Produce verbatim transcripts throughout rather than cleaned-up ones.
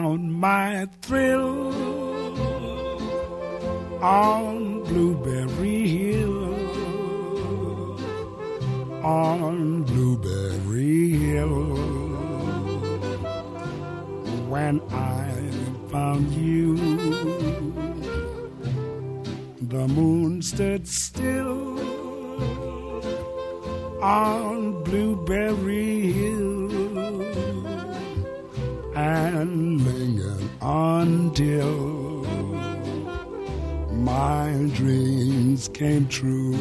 found my thrill on Blueberry Hill, on Blueberry Hill. When I found you, the moon stood still on Blueberry Hill and lingered until my dreams came true.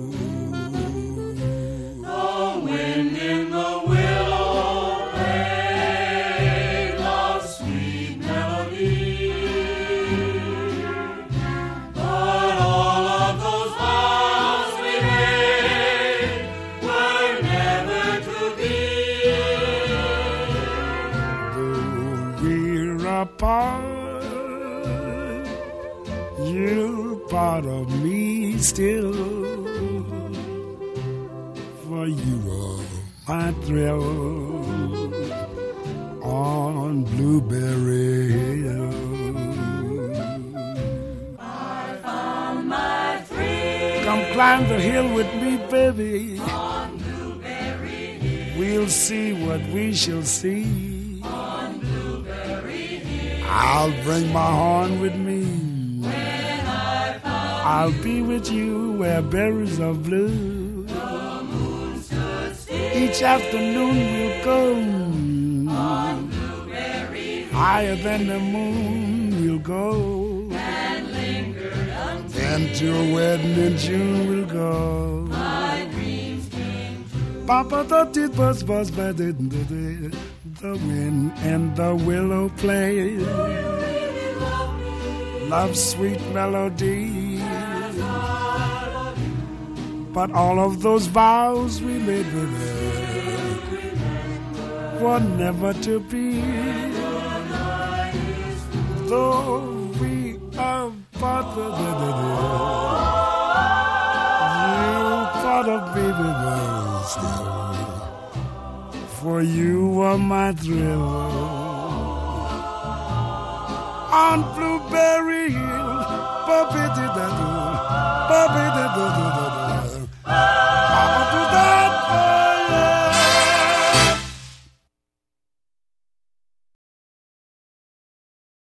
The wind in the willow played a sweet melody, but all of those vows we made were never to be. Though we're apart, you're part of me still, for you are my thrill on Blueberry Hill. I found my thrill. Come climb the hill with me, baby. On Blueberry Hill. We'll see what we shall see. On Blueberry Hill. I'll bring my horn with me. I'll be with you where berries are blue. The moon stood still. Each afternoon we'll go On Blueberry Hill. higher than the moon we'll go. And lingered until And to a wedding in June we'll go. my dreams came true. Papa the tit buzz buzz by the the wind and the willow play. Love's sweet melody. But all of those vows we made with her were never to be. Though we are part of it, you part of me with us still. For you are my thrill on Blueberry Hill. Ba-ba-da-da-da, ba-ba-da-da-da.